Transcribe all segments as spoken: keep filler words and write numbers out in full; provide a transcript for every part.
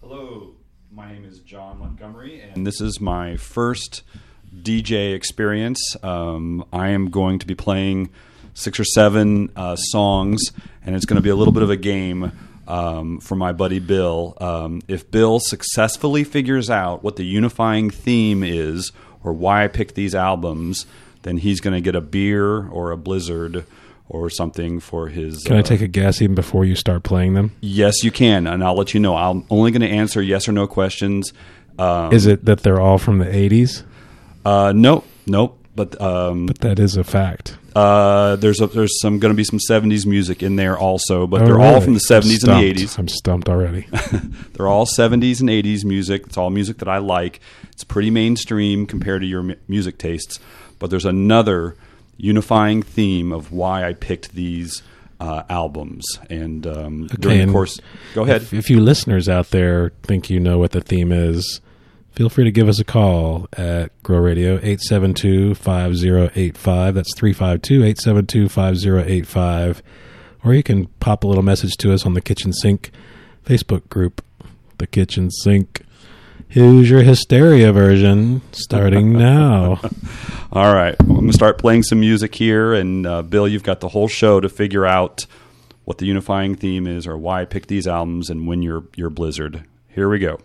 Hello, my name is John Montgomery, and this is my first D J experience. Um, I am going to be playing six or seven uh, songs, and it's going to be a little bit of a game um, for my buddy Bill. Um, if Bill successfully figures out what the unifying theme is or why I picked these albums, then he's going to get a beer or a Blizzard or something for his... Can uh, I take a guess even before you start playing them? Yes, you can, and I'll let you know. I'm only going to answer yes or no questions. Um, Is it that they're all from the eighties? Uh, nope, nope. But um, But that is a fact. uh, there's a, there's some going to be some seventies music in there also, but Oh, they're all really? from the seventies I'm and the stumped. eighties. I'm stumped already. They're all seventies and eighties music. It's all music that I like. It's pretty mainstream compared to your mu- music tastes. But there's another unifying theme of why I picked these uh, albums. And um, Okay, during the and course, go ahead. If, if you listeners out there think you know what the theme is, feel free to give us a call at Grow Radio, eight seven two, five zero eight five. That's three five two, eight seven two, five zero eight five. Or you can pop a little message to us on the Kitchen Sink Facebook group, The Kitchen Sink. Here's your hysteria version starting now. All right. I'm going to start playing some music here, and uh, Bill, you've got the whole show to figure out what the unifying theme is or why I picked these albums and win your, your Blizzard. Here we go.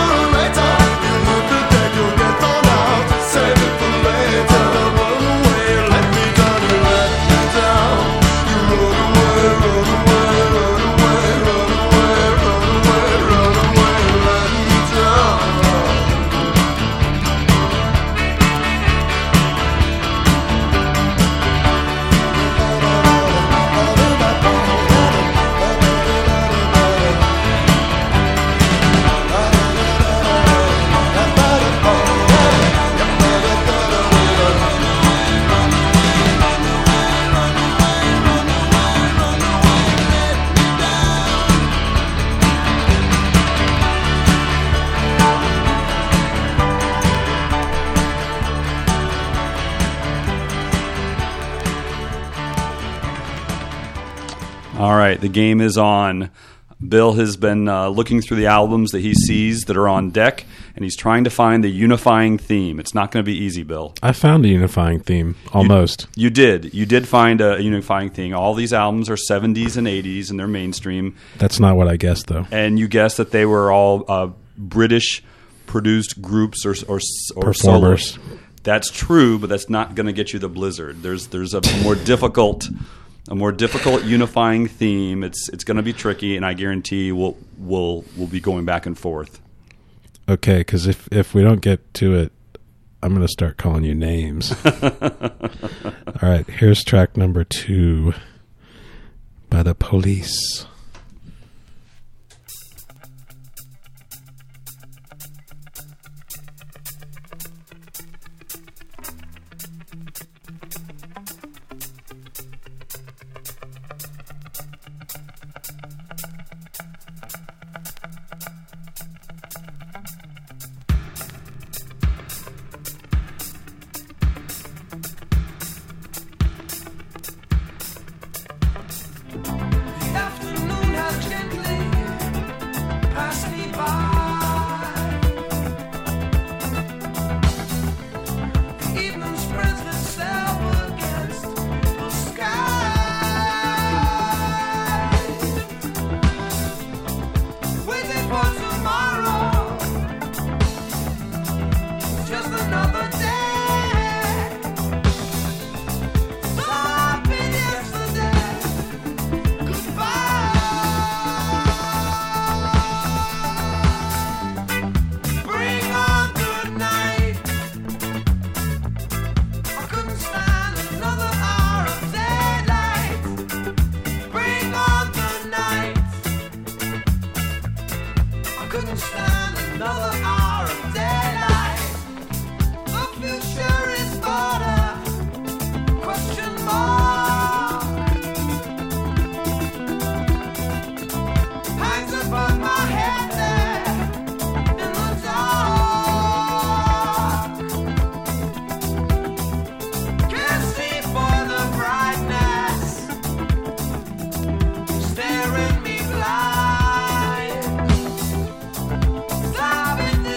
Save it for later, run away. All right, the game is on. Bill has been uh, looking through the albums that he sees that are on deck, and he's trying to find the unifying theme. It's not going to be easy, Bill. I found a unifying theme, almost. You, you did. You did find a unifying theme. All these albums are seventies and eighties, and they're mainstream. That's not what I guessed, though. And you guessed that they were all uh, British-produced groups or, or, or performers. Solos. That's true, but that's not going to get you the Blizzard. There's there's a more difficult... A more difficult unifying theme. It's it's going to be tricky, and I guarantee we'll we'll we'll be going back and forth. Okay, because if if we don't get to it, I'm going to start calling you names. All right, here's track number two by The Police. Staring me blind, diving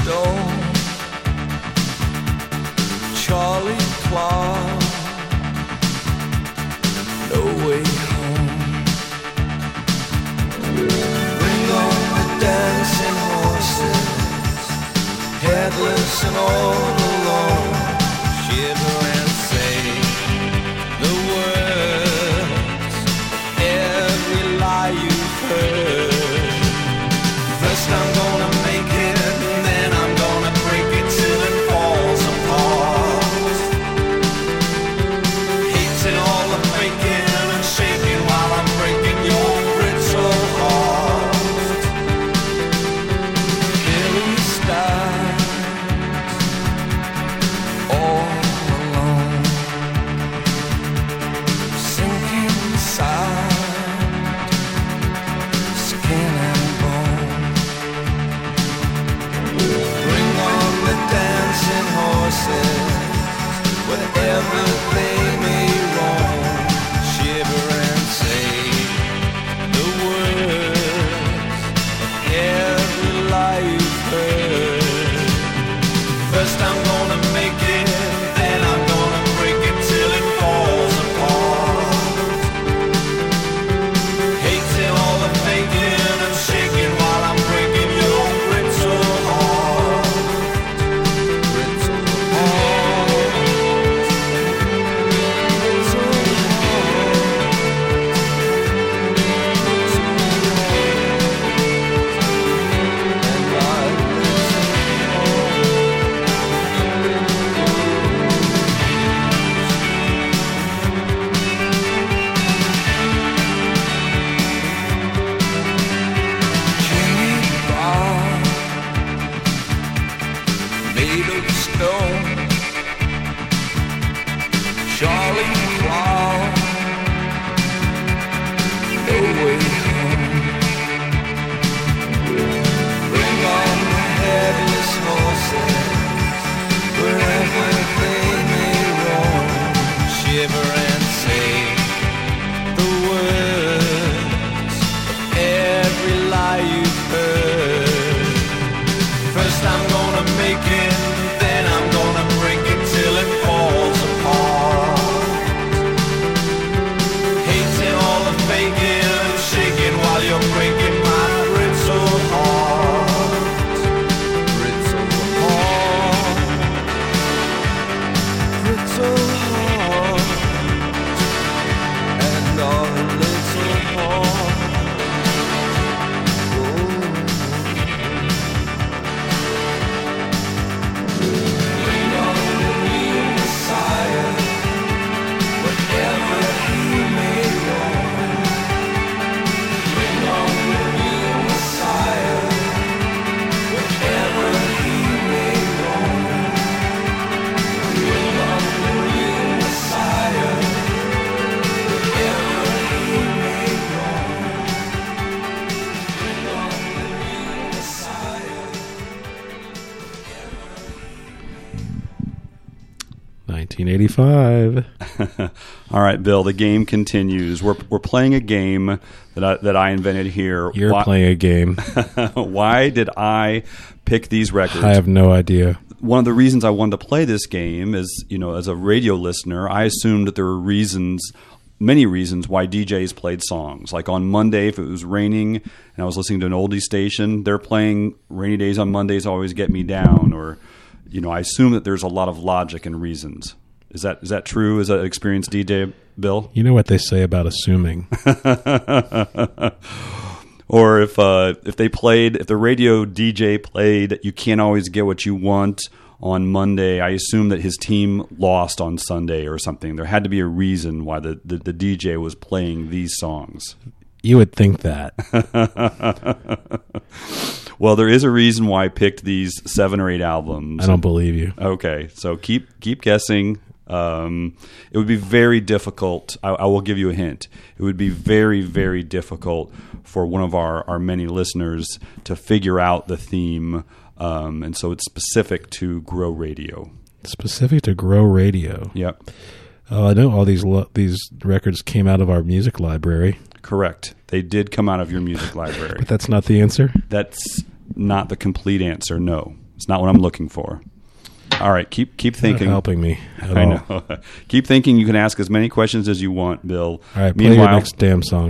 Stone, Charlie Clark, No Way Home. Bring on the dancing horses, headless and all alone. Shiver and say the words, every lie you've heard. First I'm gonna make it, and then I'm gonna break it till it falls apart. Hating all the faking and shaking while I'm breaking your brittle heart. Billy Stars, all alone, sinking inside, skin and bone. Bring on the dancing horses, wherever they may roam. Shiver and say the words of every lie you've heard. First I'm gonna make it, then I'm gonna break it till it falls apart. Hating all the faking and shaking while I'm breaking your brittle heart. Brittle heart. Brittle made of stone, Charlie Clark, No Way Home. Bring on the headless horses, wherever they may roam. Shiver and say the words of every lie you've heard. First I'm gonna make it, then I'm gonna break it till it falls apart. Hating all the faking and shaking while you're breaking my brittle heart. Brittle heart. Brittle heart. And our little heart. Bring on the real Messiah, whatever he may roam. Bring on the real Messiah, whatever he may roam. Bring on the real Messiah, whatever he may roam. Bring on the real Messiah. nineteen eighty-five. All right, Bill. The game continues. We're we're playing a game that I, that I invented here. You're Why, playing a game. Why did I pick these records? I have no idea. One of the reasons I wanted to play this game is, you know, as a radio listener, I assumed that there were reasons, many reasons, why D Js played songs. Like on Monday, if it was raining and I was listening to an oldie station, they're playing "Rainy Days on Mondays Always Get Me Down," or, you know, I assume that there's a lot of logic and reasons. Is that is that true? Is that an experienced D J, Bill? You know what they say about assuming. Or if uh, if they played, if the radio D J played "You Can't Always Get What You Want" on Monday, I assume that his team lost on Sunday or something. There had to be a reason why the, the, the D J was playing these songs. You would think that. Well, there is a reason why I picked these seven or eight albums. I don't believe you. Okay, so keep keep guessing. Um, it would be very difficult. I, I will give you a hint. It would be very, very difficult for one of our, our many listeners to figure out the theme. Um, and so it's specific to Grow Radio. Specific to Grow Radio. Yep. Oh, I know all these lo- these records came out of our music library. Correct. They did come out of your music library. But that's not the answer? That's not the complete answer, no. It's not what I'm looking for. All right, keep keep thinking. Not helping me at I all. know. Keep thinking. You can ask as many questions as you want, Bill. All right, play your Meanwhile, next damn song.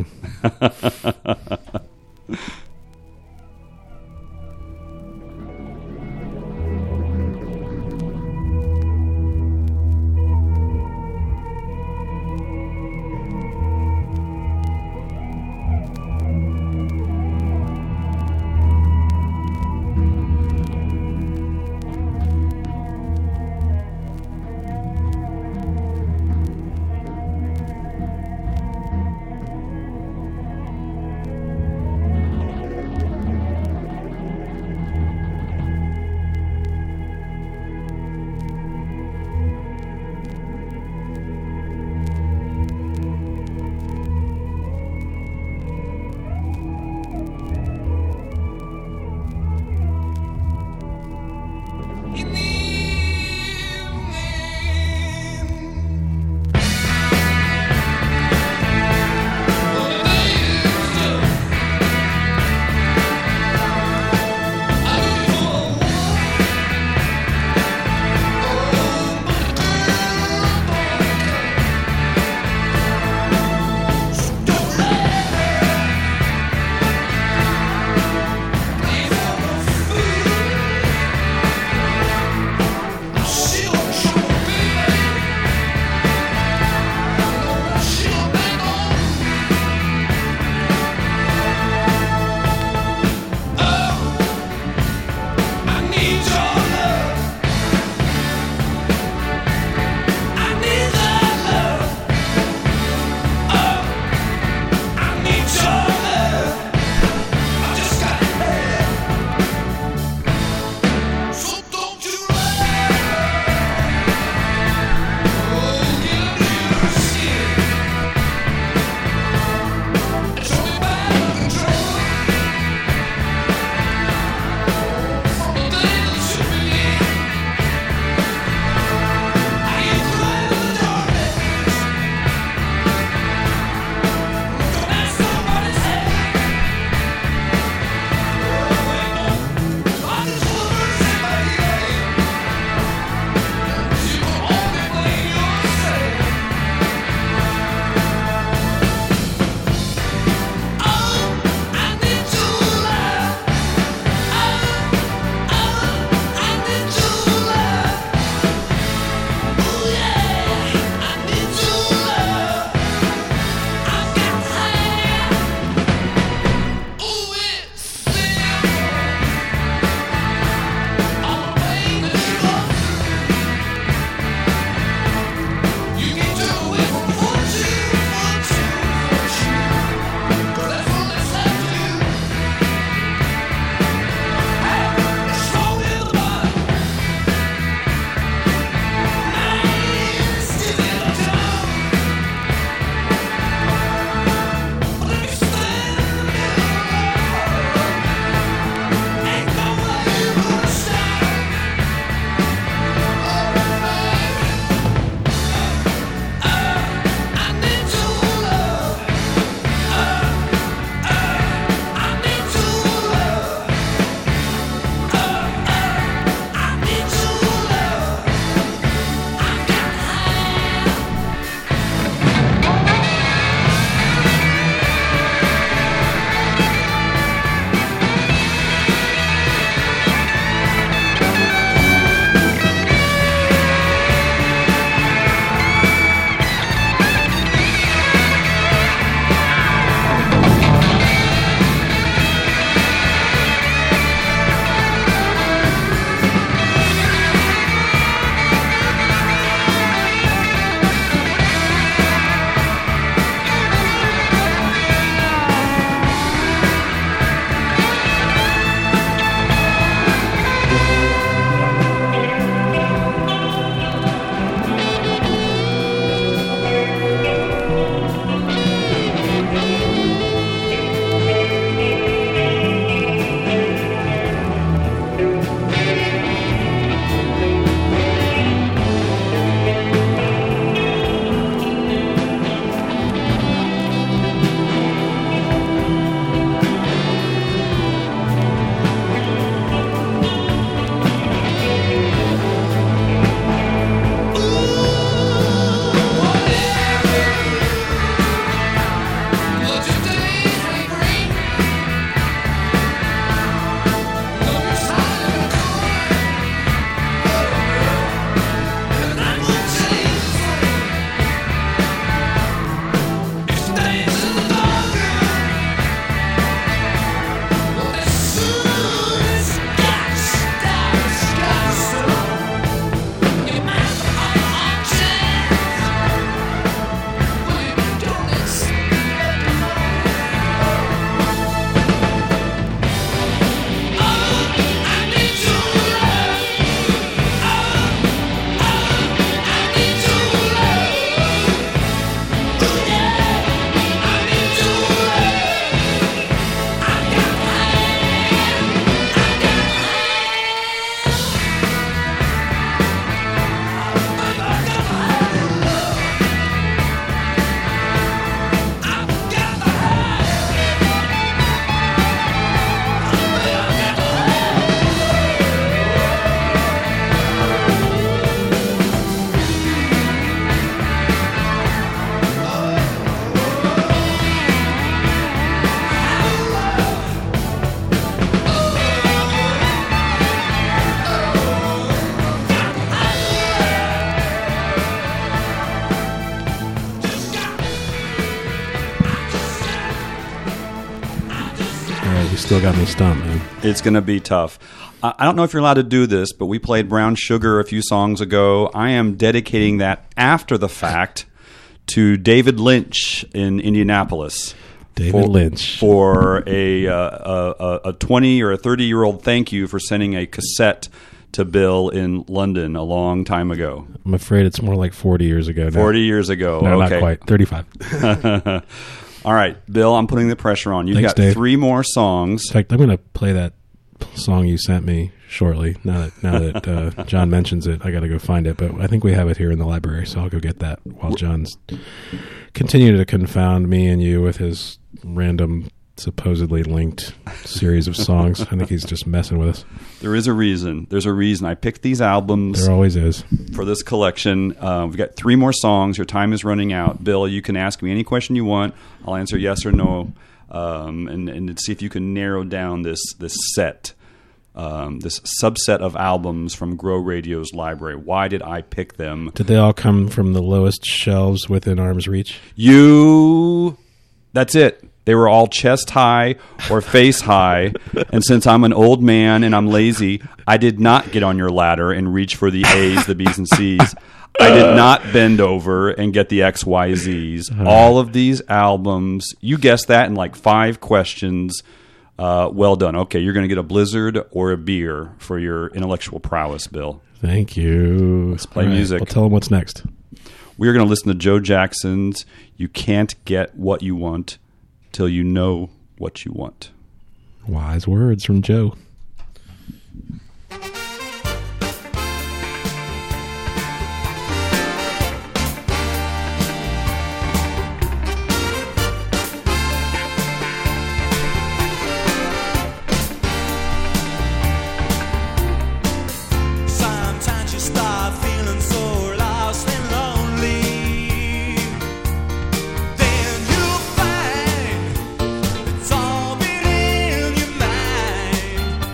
still got me stumped, man. It's going to be tough. I I don't know if you're allowed to do this, but we played Brown Sugar a few songs ago. I am dedicating that after the fact to David Lynch in Indianapolis. David for, Lynch. For a, uh, a, a twenty or a thirty-year-old thank you for sending a cassette to Bill in London a long time ago. I'm afraid it's more like forty years ago now. forty years ago. No, okay. not quite. thirty-five. All right, Bill, I'm putting the pressure on. You've Thanks, got Dave. three more songs. In fact, I'm going to play that song you sent me shortly. Now that now that uh, John mentions it, I got to go find it. But I think we have it here in the library, so I'll go get that while John's continue to confound me and you with his random, supposedly linked series of songs. I think he's just messing with us. There is a reason. There's a reason. I picked these albums There always is. for this collection. Uh, we've got three more songs. Your time is running out. Bill, you can ask me any question you want. I'll answer yes or no, um, and, and see if you can narrow down this this set, um, this subset of albums from Grow Radio's library. Why did I pick them? Did they all come from the lowest shelves within arm's reach? You, that's it. They were all chest high or face high. And since I'm an old man and I'm lazy, I did not get on your ladder and reach for the A's, the B's, and C's. I did not bend over and get the X, Y, Z's. All of these albums, you guessed that in like five questions. Uh, well done. Okay, you're going to get a Blizzard or a beer for your intellectual prowess, Bill. Thank you. Let's play music. Well, tell them what's next. We are going to listen to Joe Jackson's You Can't Get What You Want Till You Know What You Want. Wise words from Joe. Sometimes you start feeling so lost and lonely. Then you find it's all been in your mind.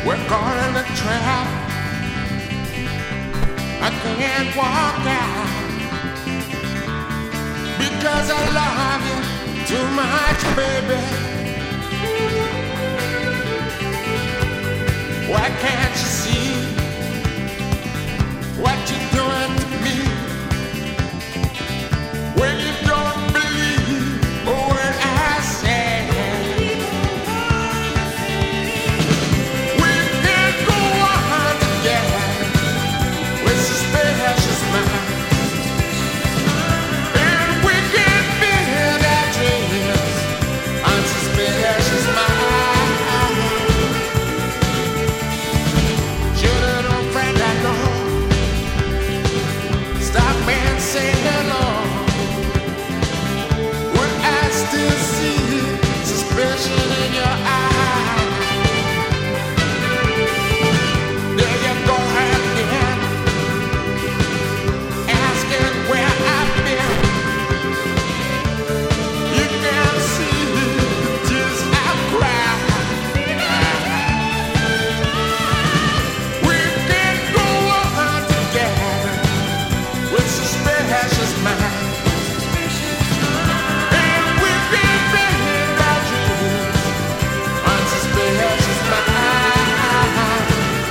We're caught in a trap. I can't walk out because I love you too much, baby. Why can't you see what you're doing to me? When you don't believe a word I say. We can go on together with suspicious minds, and we can build our dreams on suspicious minds. You're an old friend I know. Stop and say hello. When I still see suspicion in your eyes. There you go again, asking where I've been. You can see the tears I've cried. We can go on together with suspicious minds, and we can build our dreams on suspicious minds.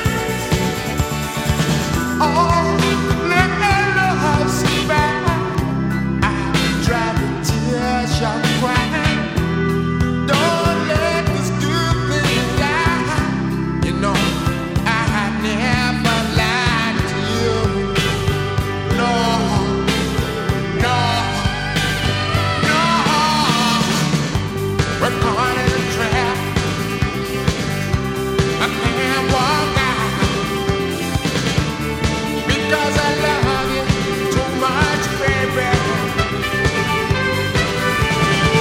Oh, let our love survive. I try to tears your crying. Don't let this good thing die. You know I never lied to you. No, no, no. We're caught in a trap. I can't walk out because I love you too much, baby.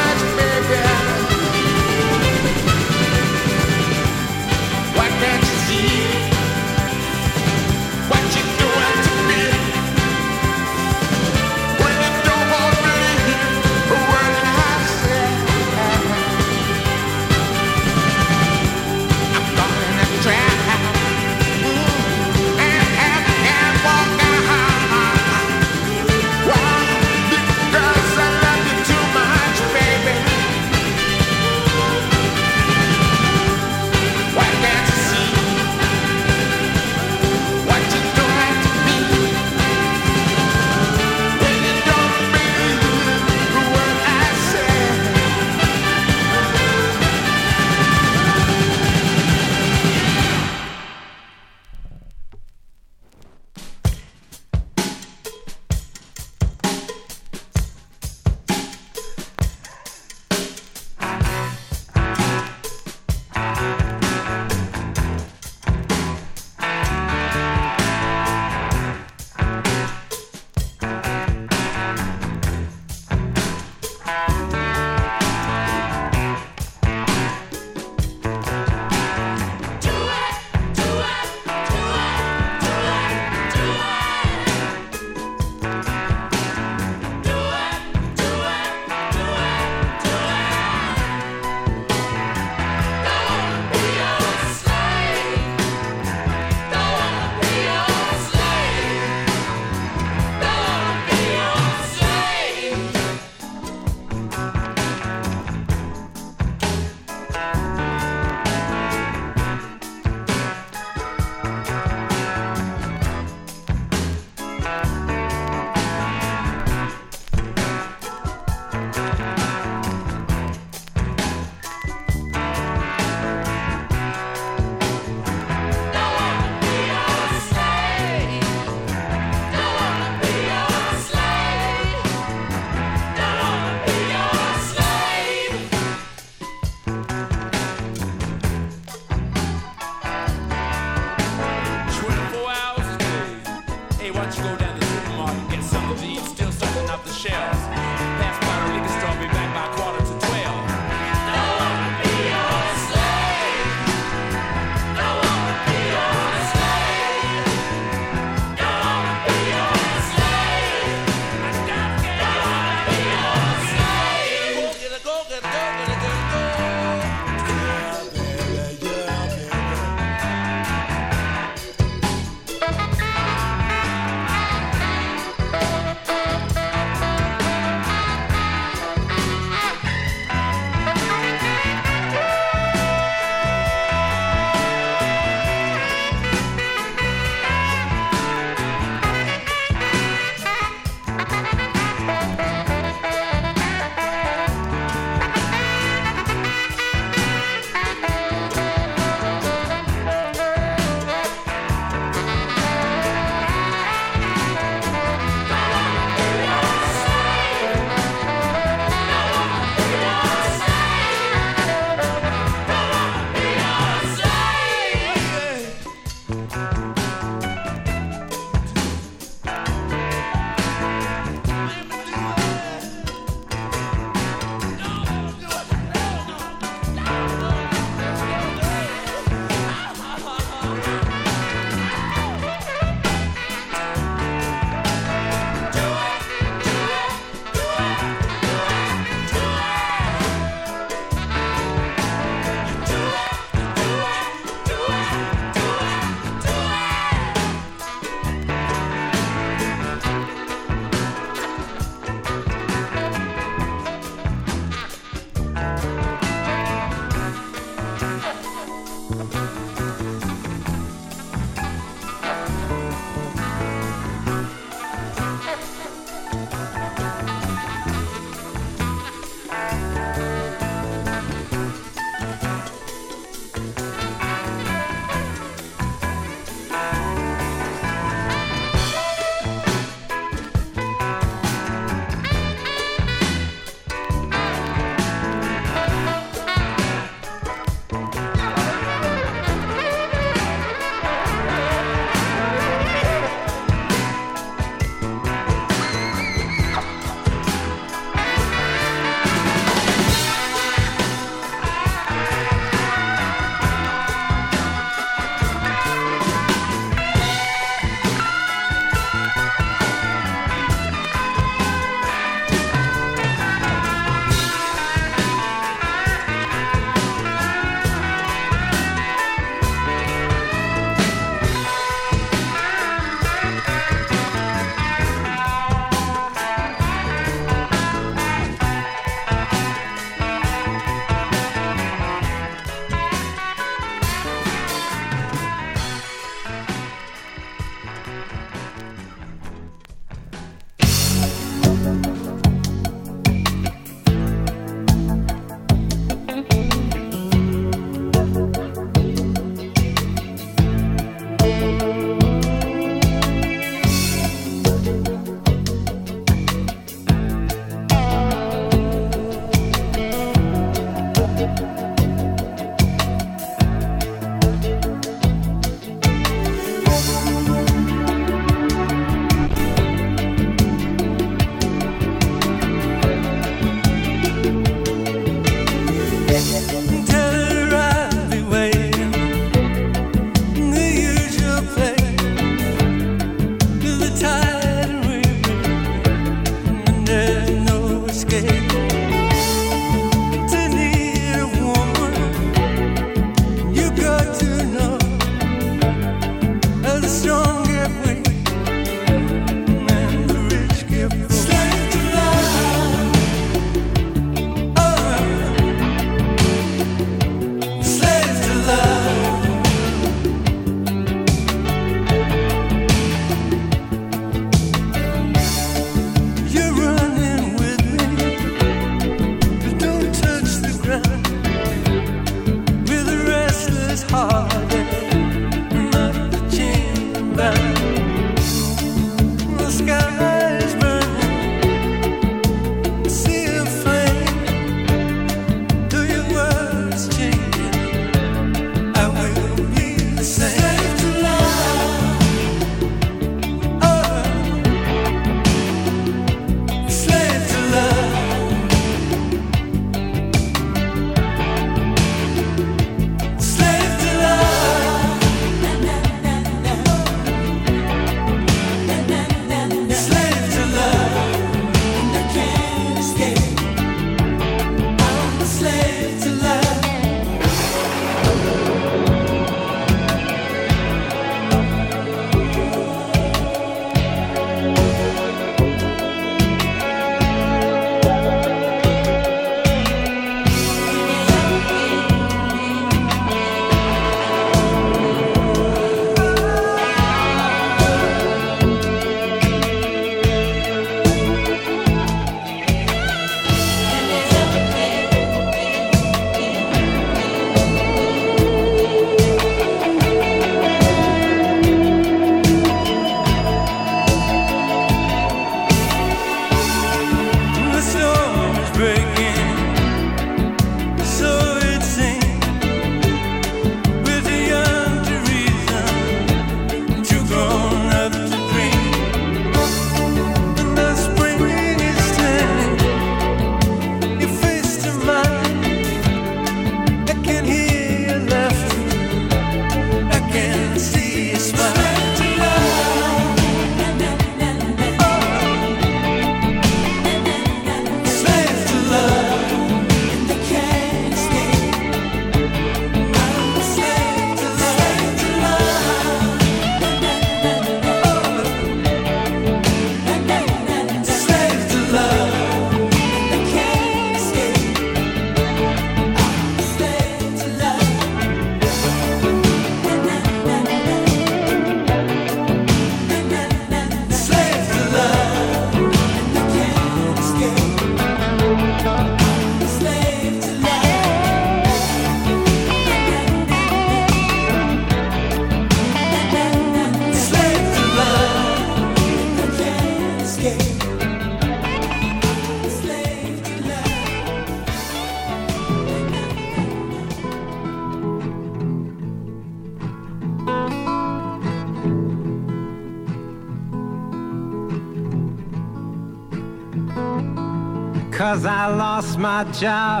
'cause I lost my job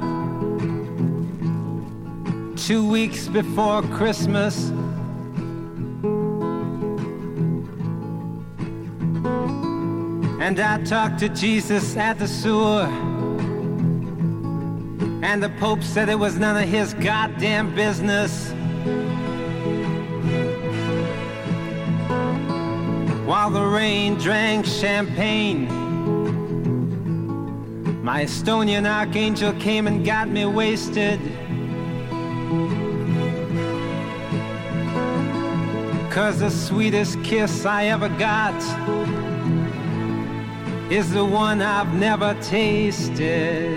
two weeks before Christmas. And I talked to Jesus at the sewer, and the Pope said it was none of his goddamn business. While the rain drank champagne, my Estonian archangel came and got me wasted. 'Cause the sweetest kiss I ever got is the one I've never tasted.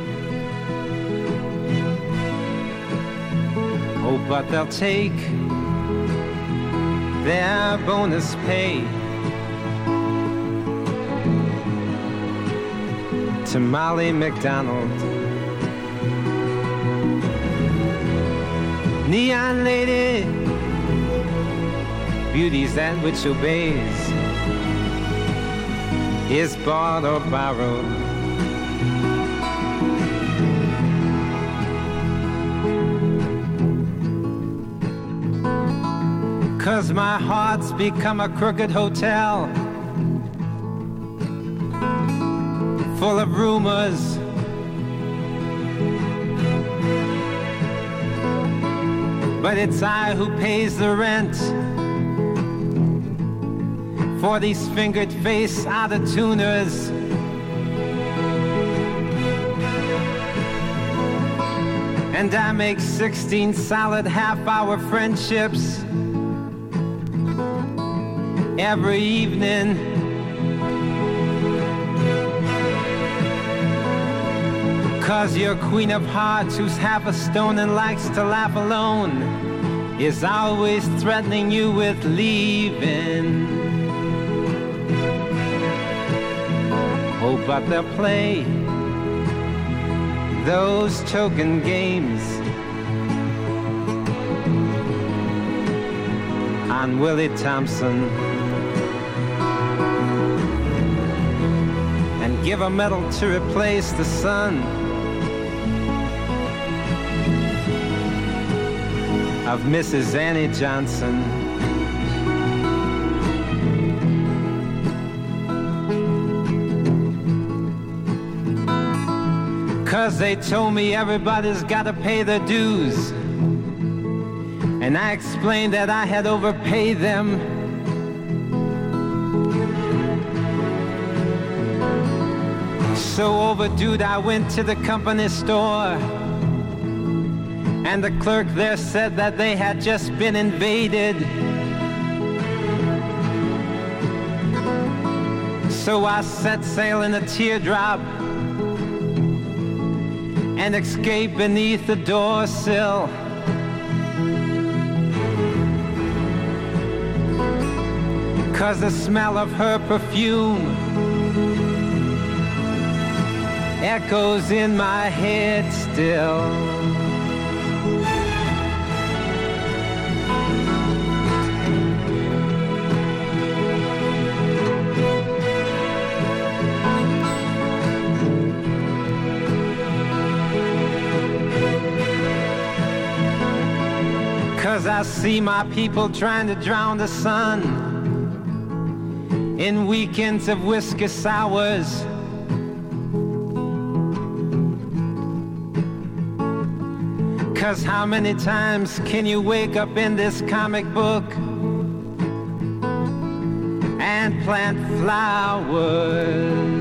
Oh, but they'll take their bonus pay to Molly McDonald. Neon lady, beauty's that which obeys, is bought or borrowed. Cause my heart's become a crooked hotel, full of rumors. But it's I who pays the rent for these fingered face out-of-tuners. And I make sixteen solid half-hour friendships every evening. Cause your queen of hearts, who's half a stone and likes to laugh alone, is always threatening you with leaving. Oh, but they'll play those token games on Willie Thompson and give a medal to replace the son of Missus Annie Johnson. Cause they told me everybody's gotta pay their dues, and I explained that I had overpaid them. So overdue, I went to the company store, and the clerk there said that they had just been invaded. So I set sail in a teardrop and escaped beneath the door sill. Cause the smell of her perfume echoes in my head still. Cause I see my people trying to drown the sun in weekends of whiskey sours. Cause how many times can you wake up in this comic book and plant flowers?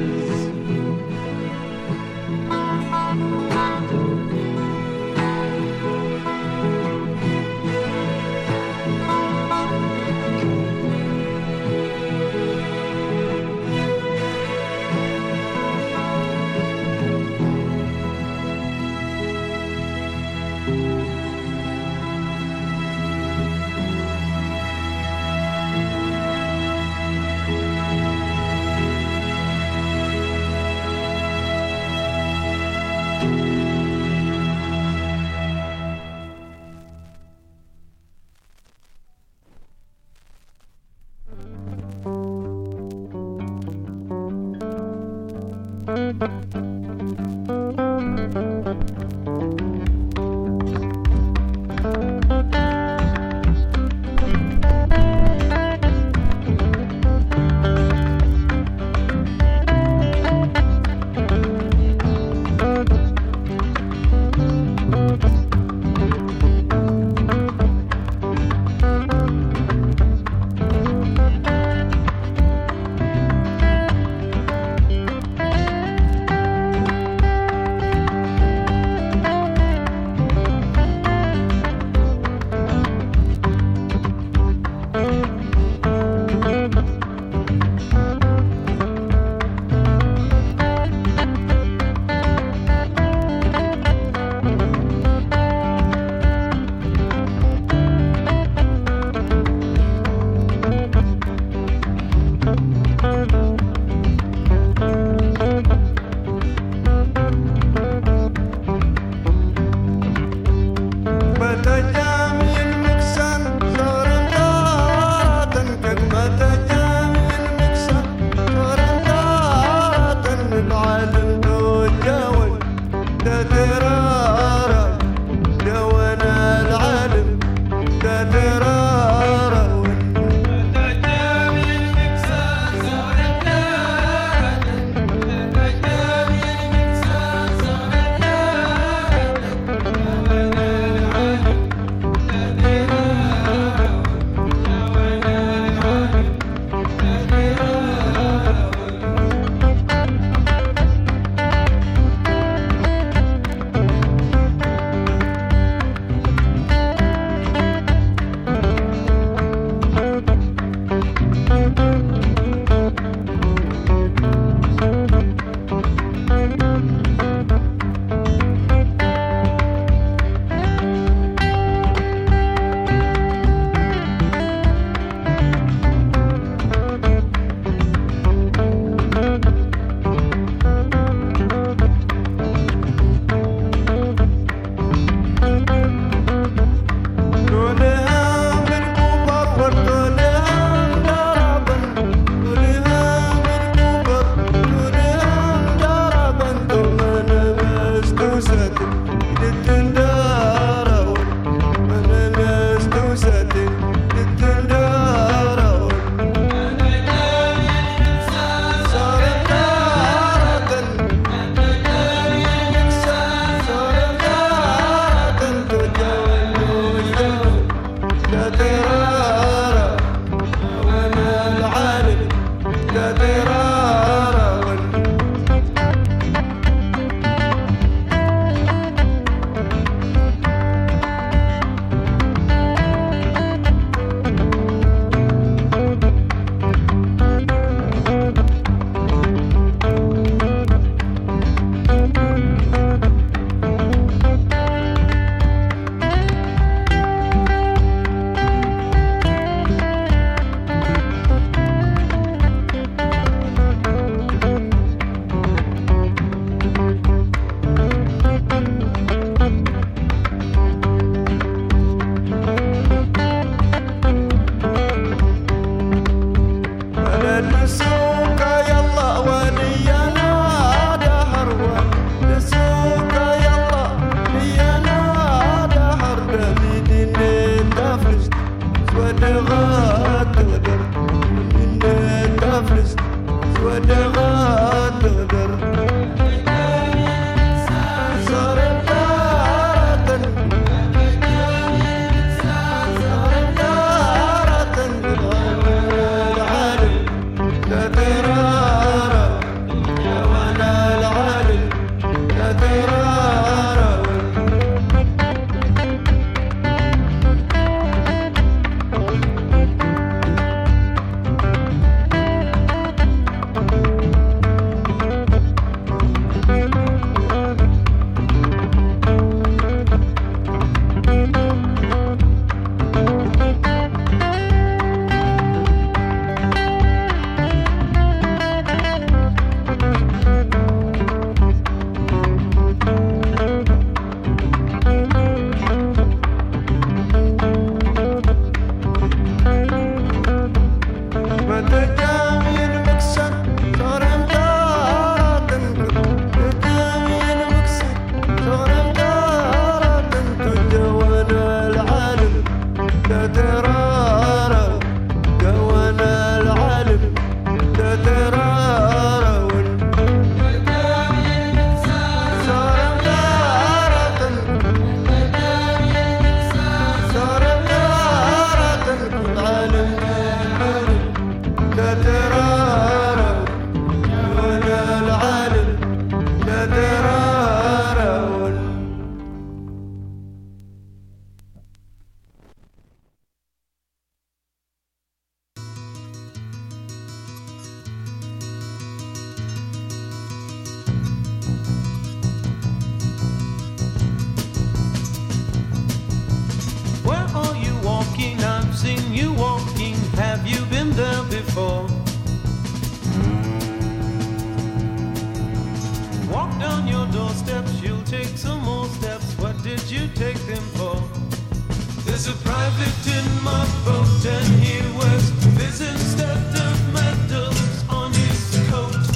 There's a private in my boat and he wears fizz instead of medals on his coat.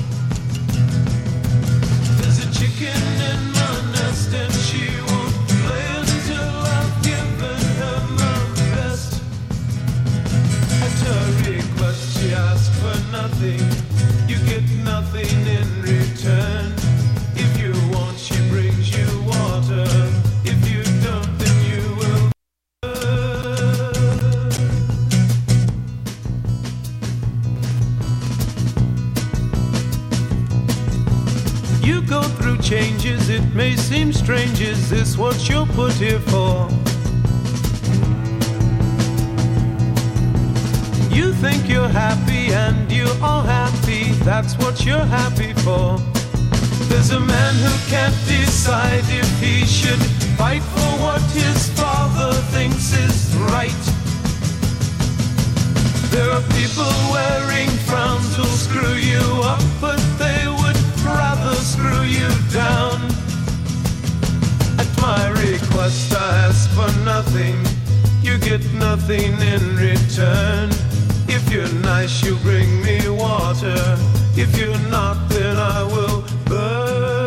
There's a chicken in my nest and she won't play until I've given her my best. At her request she asks for nothing, you get nothing in return. If you want she brings you water, if you don't then you will burn. You go through changes, it may seem strange, is this what you're put here for? You think you're happy and you are happy, that's what you're happy for. There's a man who can't decide if he should fight for what his father thinks is right. There are people wearing frowns who'll screw you up, but they would rather screw you down. At my request I ask for nothing, you get nothing in return. If you're nice you bring me water, if you're not then I will burn.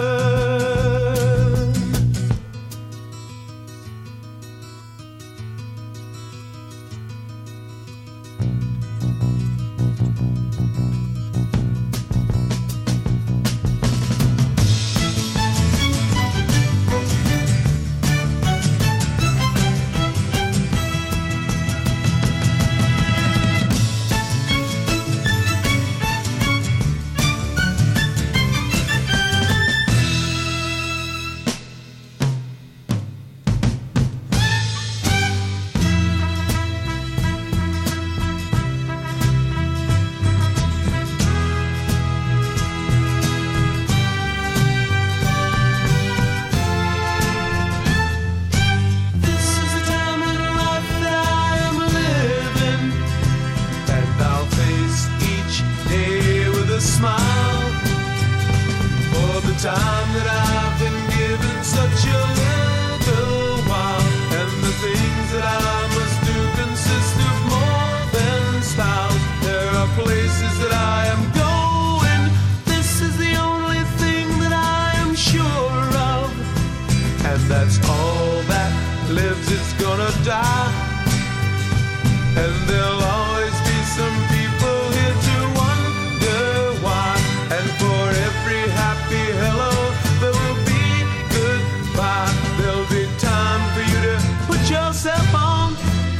Time that I've been given such a little while, and the things that I must do consist of more than style. There are places that I am going, this is the only thing that I am sure of, and that's all that lives is gonna die. And there'll always be some people here to wonder why, and for every happy hello there will be goodbye. There'll be time for you to put yourself on.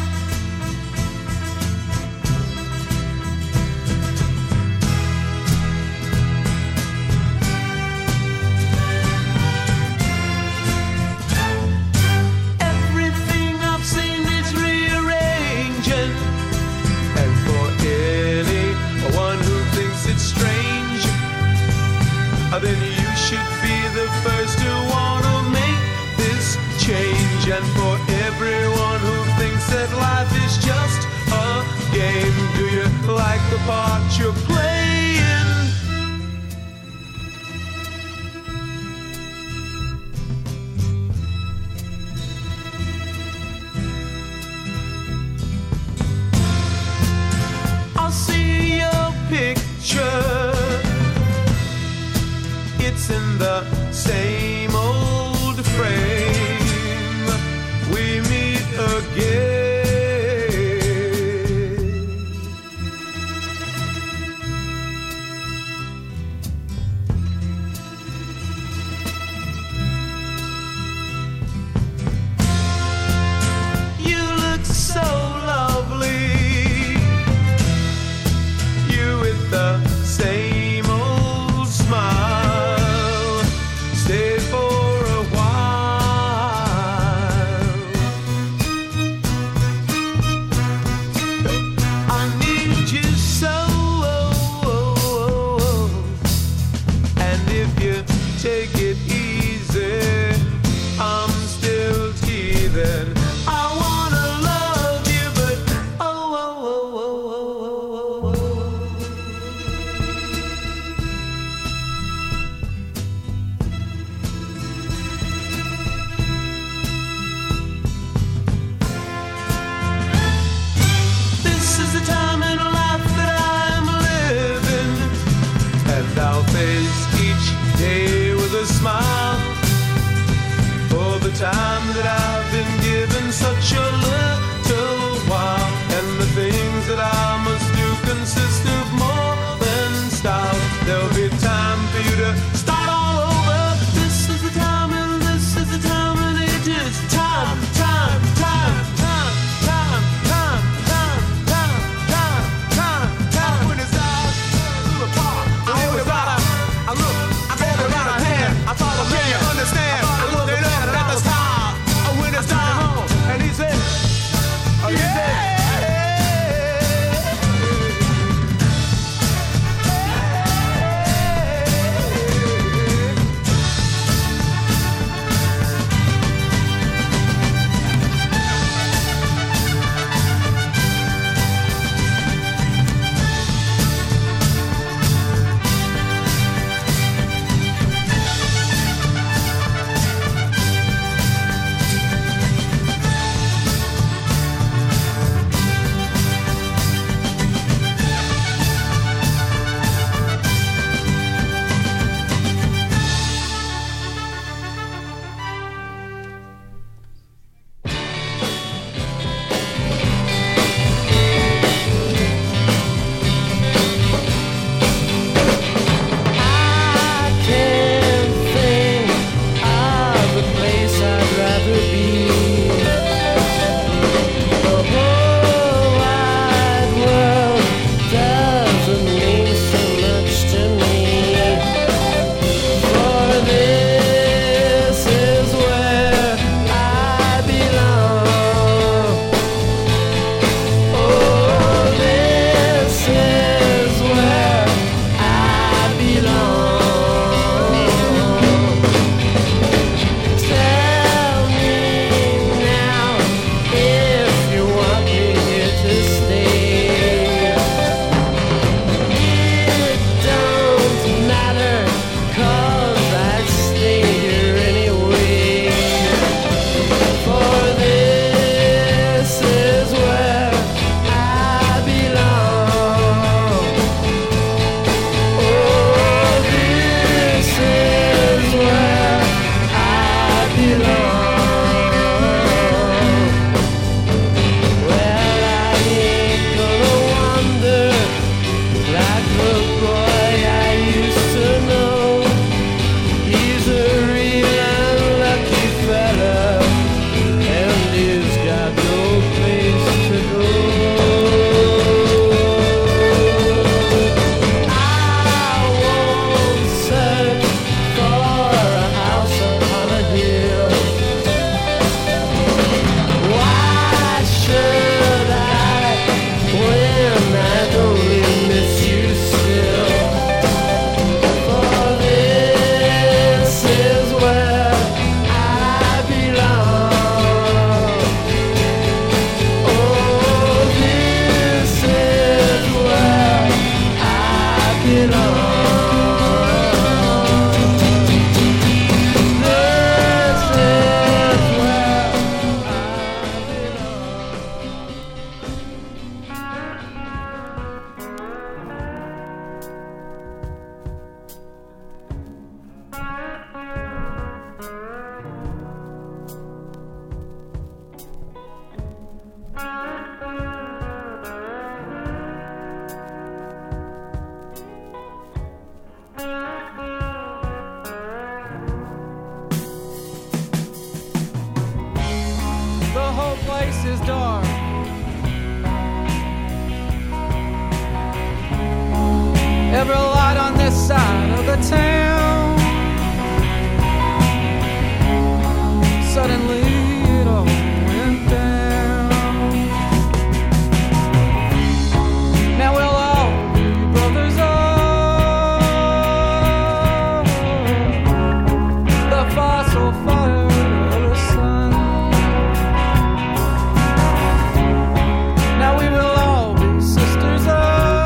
Everything I've seen is rearranging, and for anyone who thinks it's strange, then you should be the first to want to make this change. And for everyone who thinks that life is just a game, do you like the part you're playing? I'll see your picture, it's in the same old frame. We meet again. You look so lovely, you with the same old smile. Stay day with a smile for the time that I've been given such a little while. And the things that I must do consist of more than style. There'll be time for you to start all over. This is the time and this is the time and it is time, time, time, time, time, time, time, time, time, time, time. When it's out to the park, I hold it right up. I look, I hold it right up hand. I follow me, you understand? I look it up at the star. When it's time, and he said, oh, he said, is dark. Every light on this side of the town, suddenly it all went down. Now we'll all be brothers of the fossil fire of the sun. Now we will all be sisters of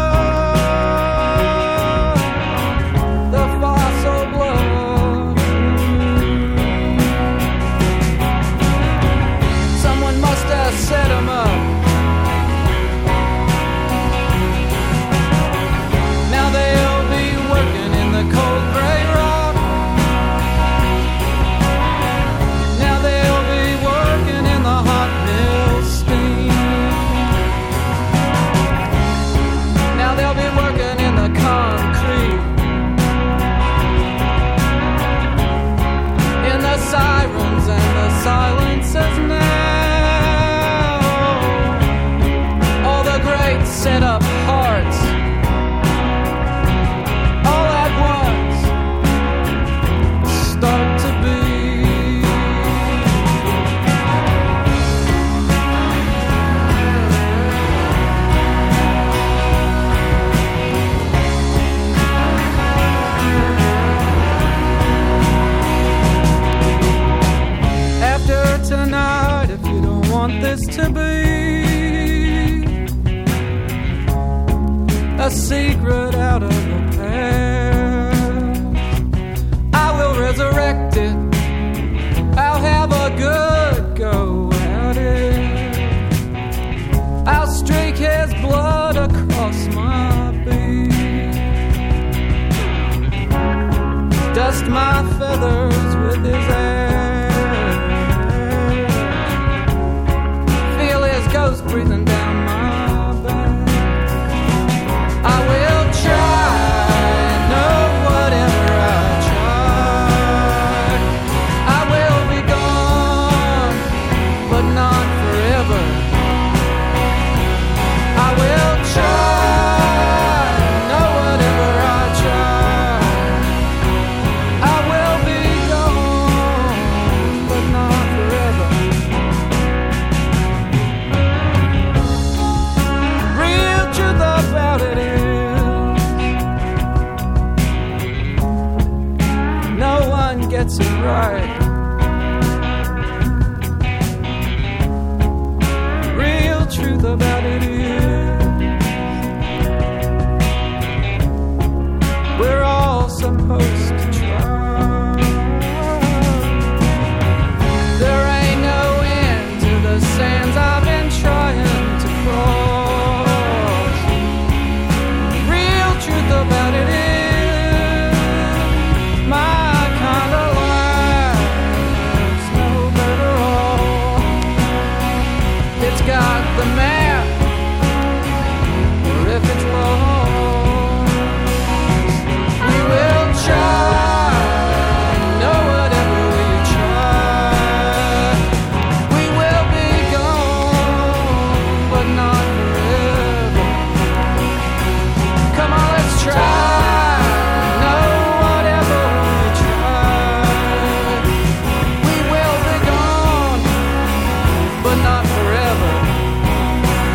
the fossil blood. Someone must have set 'em up. Now they'll be working in the cold gray rock. set up hearts all at once start to beat. After tonight, if you don't want this to be a secret out of the past, I will resurrect it. I'll have a good go at it. I'll streak his blood across my beat, dust my feathers with his ass, feel his ghost breathing down my back. I will try, no, whatever I try, I will be gone, but not forever. I will try, no, whatever I try, I will be gone, but not forever. Real truth about it is, no one gets it right. Real truth about it is, we're all supposed to try. There ain't no end to the sands I've been trying to cross. Real truth about it is, my kind of life's no better off. It's got the map, or if it's lost, we will try, no, whatever we try, we will be gone, but not forever. Come on, let's try, no, whatever we try, we will be gone, but not forever.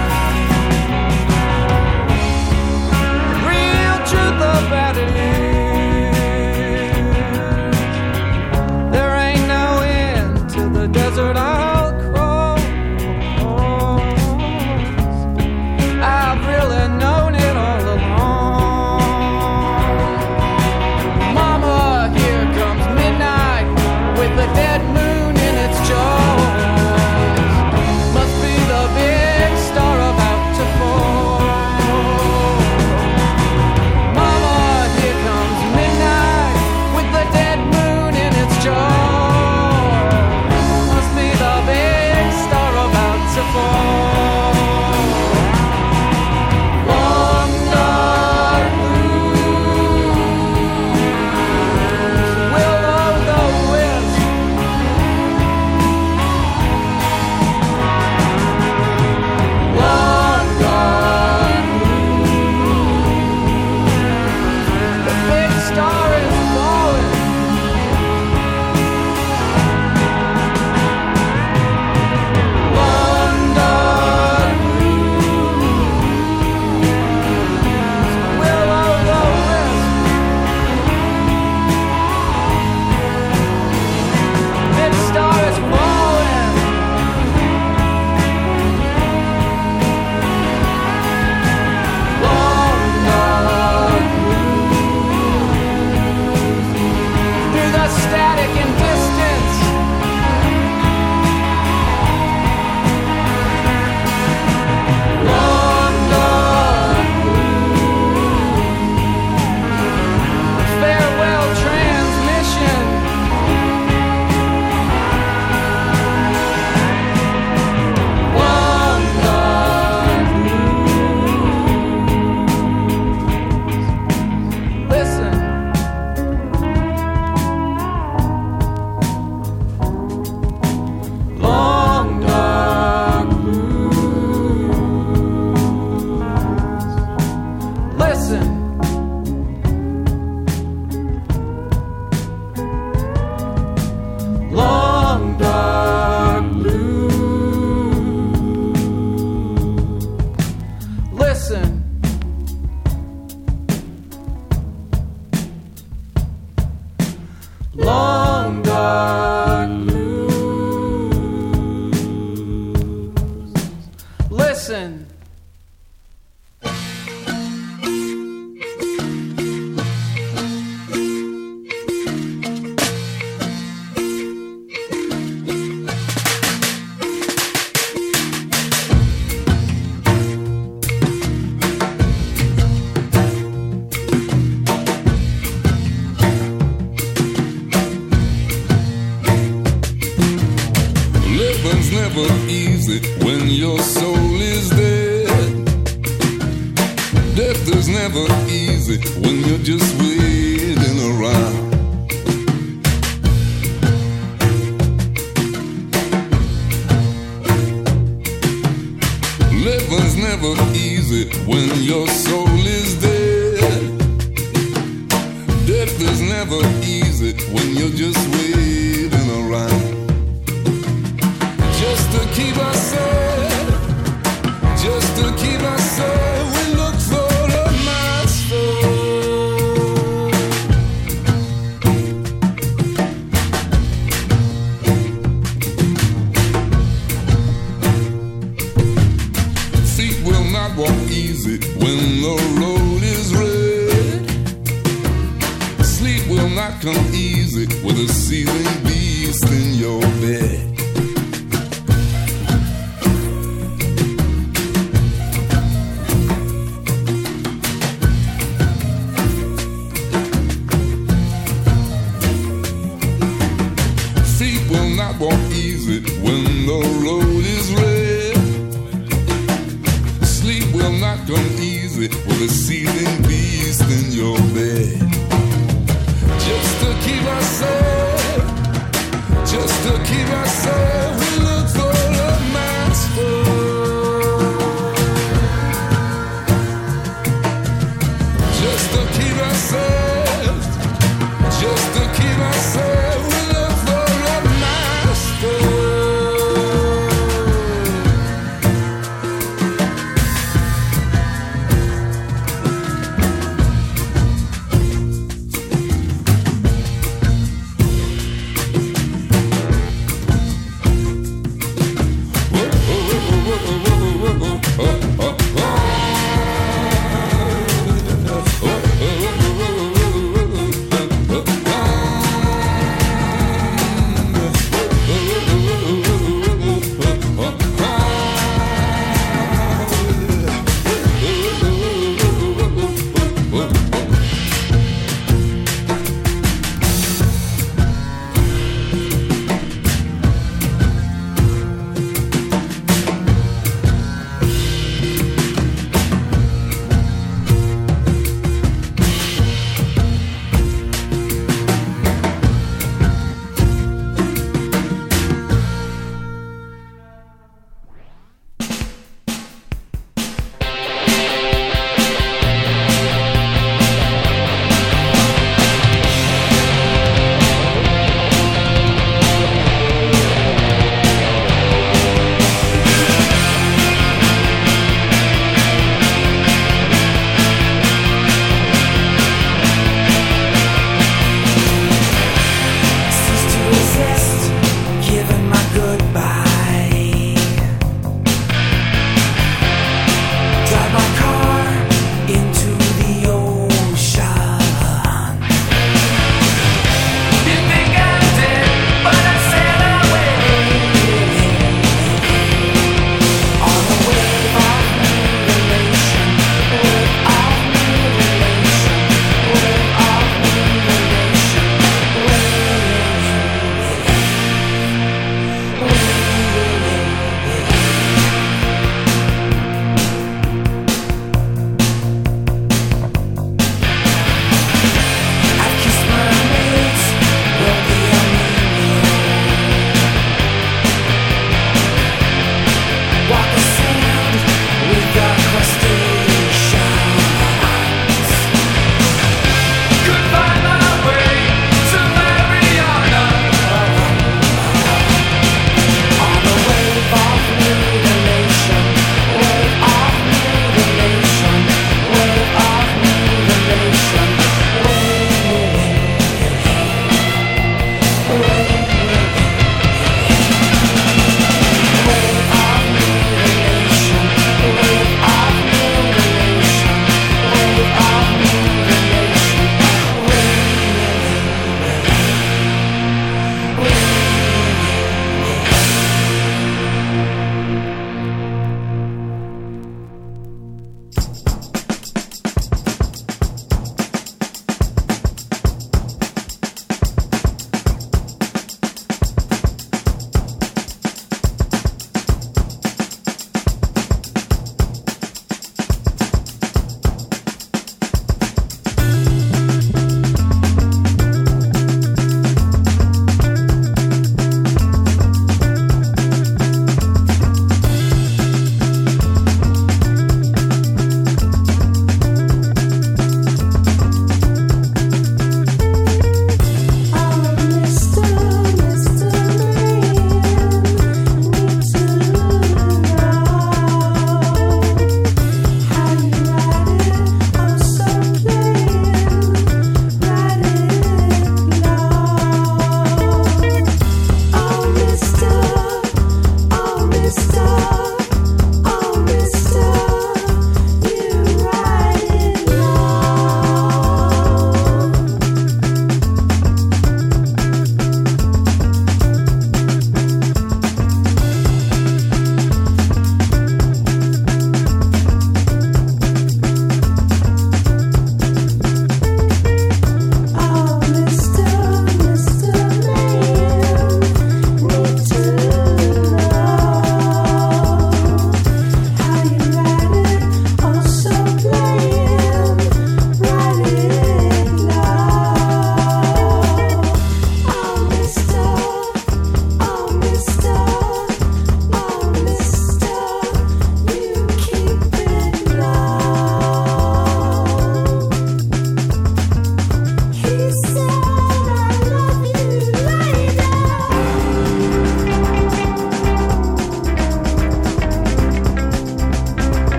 listen. Living's never easy when your soul is dead. Death is never easy when you're just waiting around. Living's never easy when your soul is dead. Death is never easy when you're just waiting around. Just to keep us safe, just to keep us safe, we look for the master. Feet will not walk easy when the road is red. Sleep will not come easy with a seething beast in your bed. Will not walk easy when the road is red. Sleep will not come easy with a seething beast in your bed. Just to keep us safe,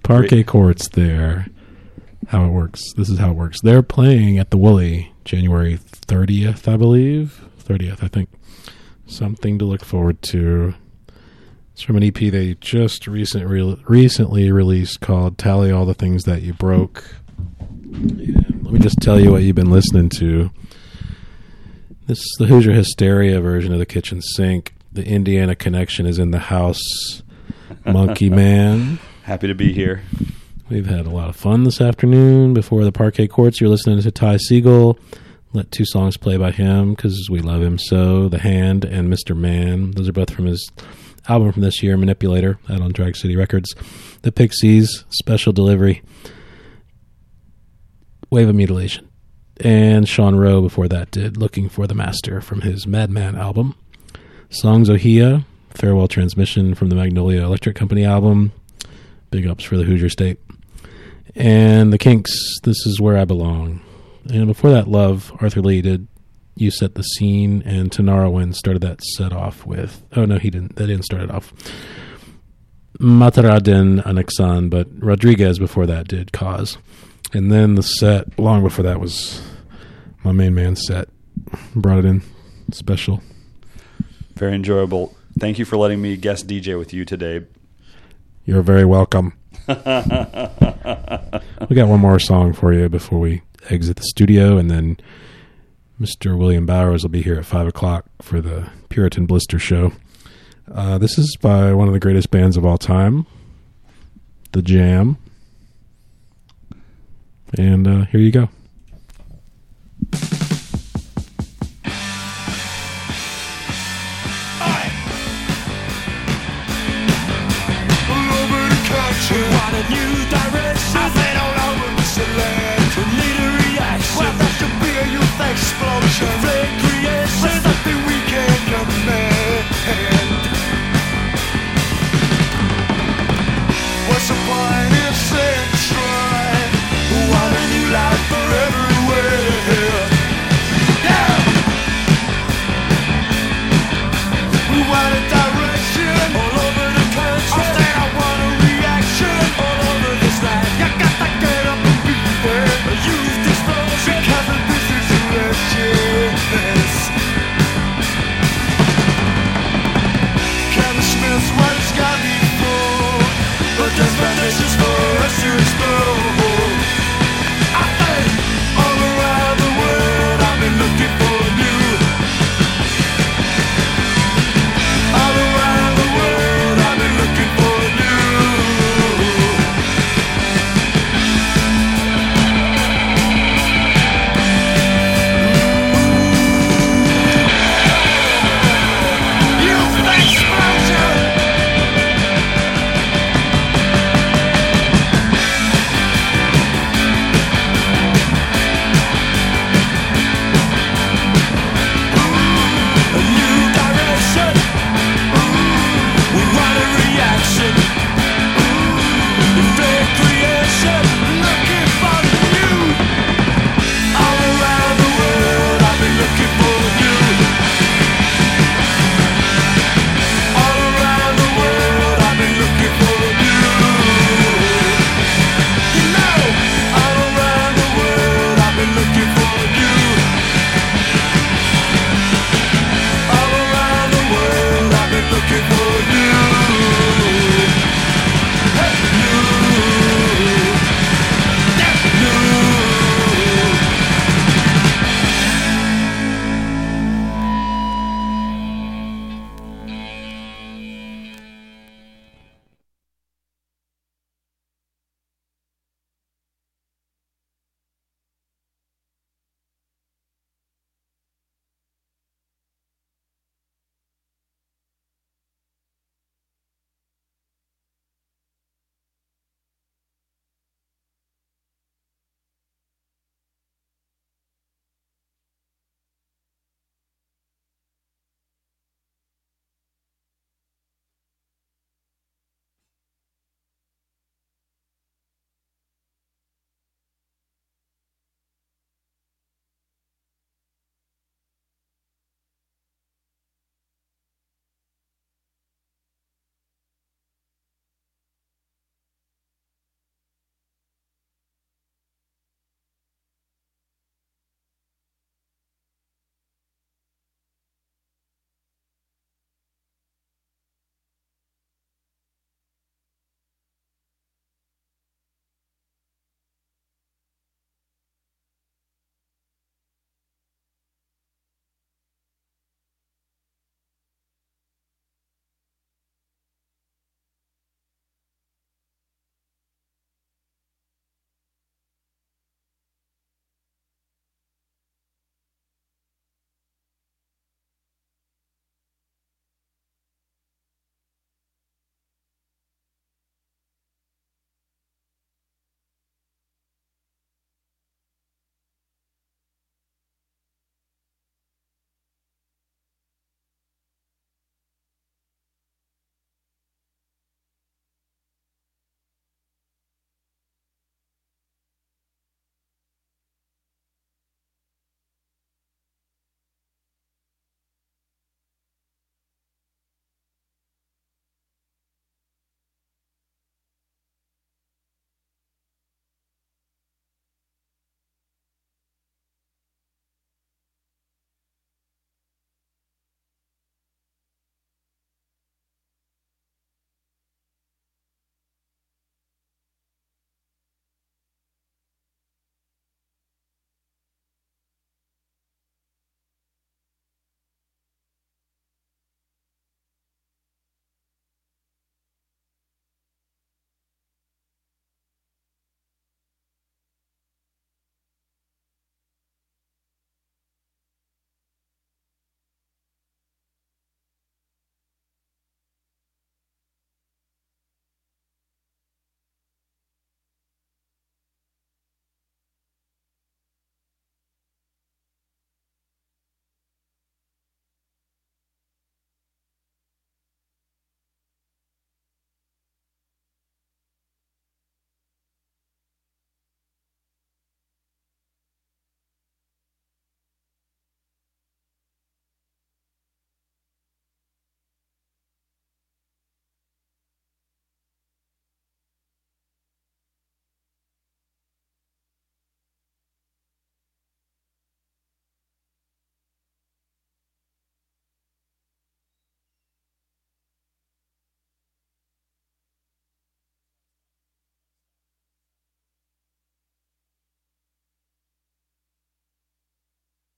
Parquet Great. Courts there. How it works. This is how it works. They're playing at the Woolly January thirtieth, I believe. thirtieth, I think. Something to look forward to. It's from an E P they just recent re- recently released called Tally All the Things That You Broke. And let me just tell you what you've been listening to. This is the Hoosier Hysteria version of the Kitchen Sink. The Indiana connection is in the house. Monkey Man. Happy to be here. We've had a lot of fun this afternoon. Before the Parquet Courts, you're listening to Ty Segall. Let two songs play by him because we love him so. The Hand and Mister Man. Those are both from his album from this year, Manipulator, out on Drag City Records. The Pixies, Special Delivery. Wave of Mutilation. And Sean Rowe before that did Looking for the Master from his Madman album. Songs Ohia, Farewell Transmission from the Magnolia Electric Company album. Big ups for the Hoosier State. And the Kinks, This Is Where I Belong. And before that, Love, Arthur Lee did You Set the Scene, and Tanara Wynn started that set off with, oh no, he didn't, that didn't start it off. Mataraden Anexan, but Rodriguez before that did Cause. And then the set, long before that, was my main man set. Brought it in special. Very enjoyable. Thank you for letting me guest D J with you today. You're very welcome. We got one more song for you before we exit the studio, and then Mister William Bowers will be here at five o'clock for the Puritan Blister Show. Uh, this is by one of the greatest bands of all time, The Jam. And uh, here you go.